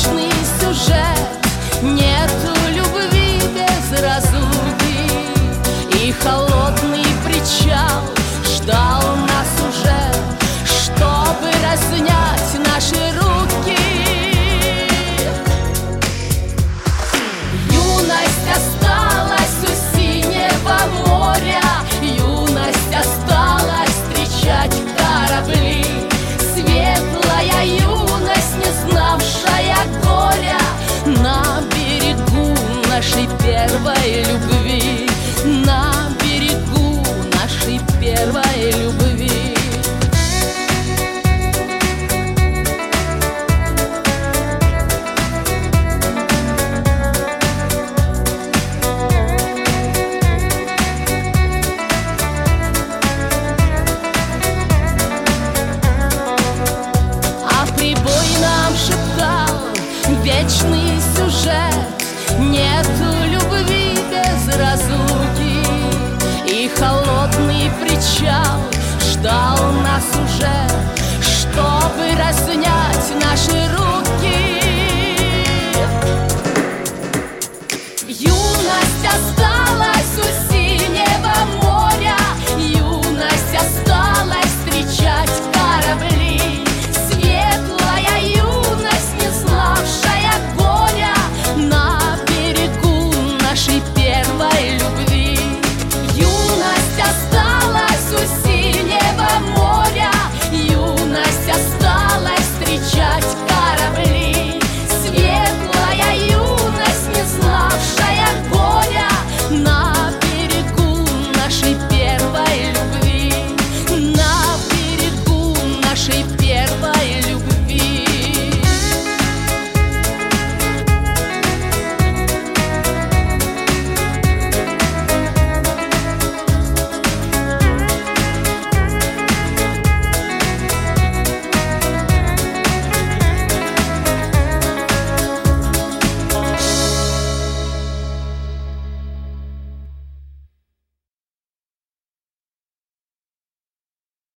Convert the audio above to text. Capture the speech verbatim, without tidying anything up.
вечный сюжет. Нету любви без разлуки, и холодный причал ждал нас уже, чтобы разнять наши руки. Юность осталась у синего моря, юность осталась встречать корабли. Светлая юность, не знавшая горя, на берегу нашей первой любви, на берегу нашей первой любви. Вечный сюжет, нету любви без разлуки, и холодный причал ждал нас уже, чтобы разнять наши руки.